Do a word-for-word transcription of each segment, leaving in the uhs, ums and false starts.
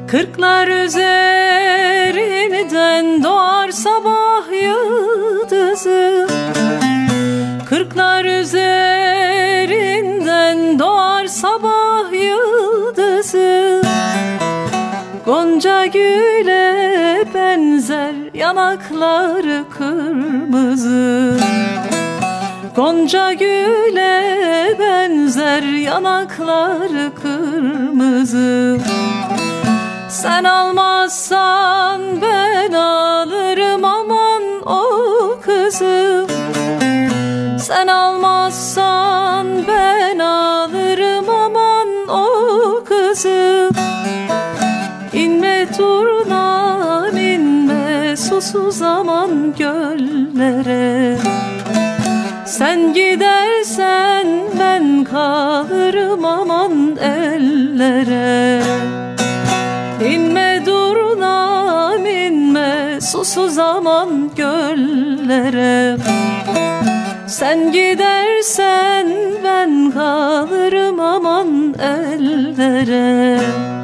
Kırklar üzerinden doğar sabah yıldızı. Kırklar üzerinden doğar sabah yıldızı. Gonca güle benzer yanakları kırmızı. Gonca güle benzer yanakları kırmızı. Sen almazsan ben alırım aman o kızı. Sen almazsan ben alırım aman o kızı. İnme turnam inme susuz aman göllere. Sen gidersen ben kalırım aman ellere. İnme durnam inme susuz aman göllere. Sen gidersen ben kalırım aman ellere.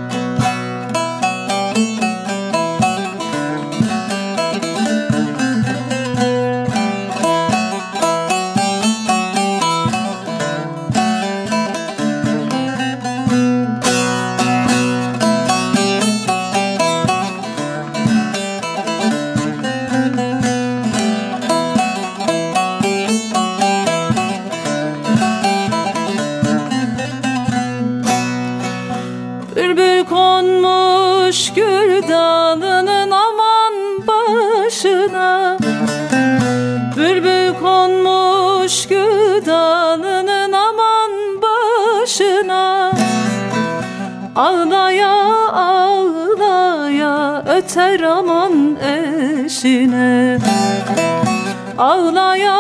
Bülbül konmuş gül dalının aman başına. Bülbül konmuş gül dalının aman başına. Ağlaya ağlaya öter aman eşine. Ağlaya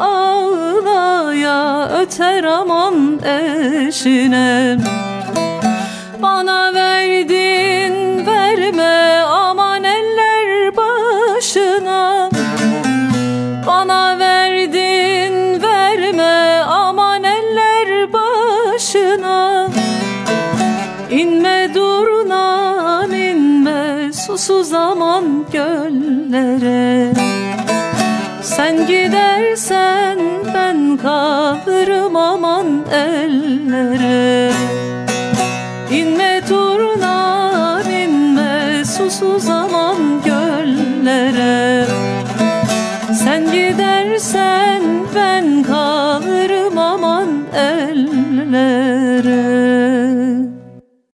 ağlaya öter aman eşine. Bana verdin verme aman eller başına. Bana verdin verme aman eller başına. İnme durnam inme susuz aman göllere. Sen gidersen ben kalırım aman ellere. İnme turnam inme susuz aman göllere. Sen gidersen ben kalırım aman ellere.